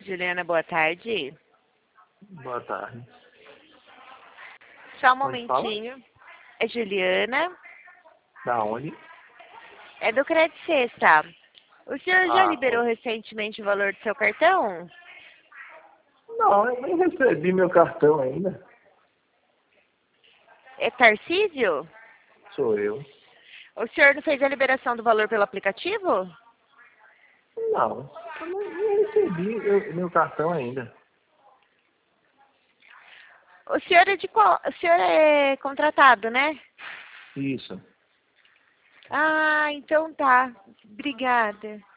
Juliana, boa tarde. Boa tarde. Só um Pode falar? momentinho. É Juliana. Da onde? É do Credit Sexta. O senhor já Ah, liberou recentemente o valor do seu cartão? não, eu nem recebi meu cartão ainda. É Tarcísio? Sou eu. O senhor não fez a liberação do valor pelo aplicativo? Não, eu nem recebi meu cartão ainda. O senhor é de qual? O senhor é contratado, né? Isso. Ah, então tá. Obrigada.